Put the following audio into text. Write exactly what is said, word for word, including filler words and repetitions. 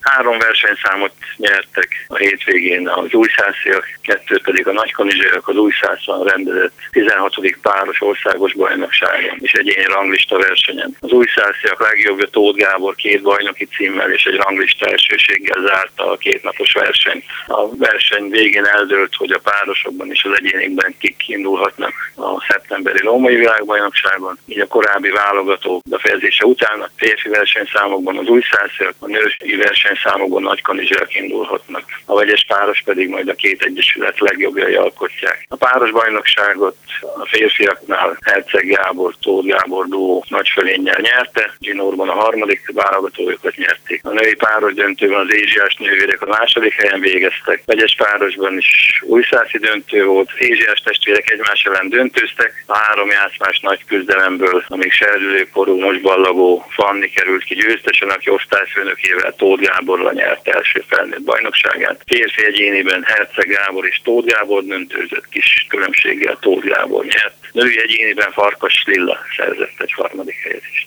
Három versenyszámot nyertek a hétvégén az újszásziak, kettő pedig a nagykanizsaiak az újszászon rendezett tizenhatodik páros országos bajnokságon és egyéni ranglista versenyen. Az újszásziak legjobbja Tóth Gábor két bajnoki címmel és egy ranglista elsőséggel zárta a kétnapos versenyt. A verseny végén eldőlt, hogy a párosokban és az egyénikben kik indulhatnak a szeptemberi római világbajnokságon. Így a korábbi válogatók befejezése után a férfi versenyszámokban az újszásziak, a női versenyszámokban nagykanizsaiak indulhatnak. A vegyes páros pedig majd a két egyesület legjobbjai alkotják. A páros bajnokságot a férfiaknál Herceg Gábor, Tóth Gábor duó nagyfölénnyel nyerte, zsinórban a harmadik válogatójukat nyerték. A női páros döntőben az Ézsiás nővérek a második helyen végeztek. Vegyes párosban is újszászi döntő volt, az Ézsiás testvérek egymás ellen döntőztek. A három játszmás nagy küzdelemből, amíg serdülőkorú, most ballagó Fanni került ki győztesen, aki osztályfőnökével Tóth Gáborral nyerte első felnőtt bajnokságát. Férfi egyéniben Herceg Gábor és Tóth Gábor döntőzött, kis különbséggel Tóth Gábor nyert. Női egyéniben Farkas Lilla szerzett egy harmadik helyezést.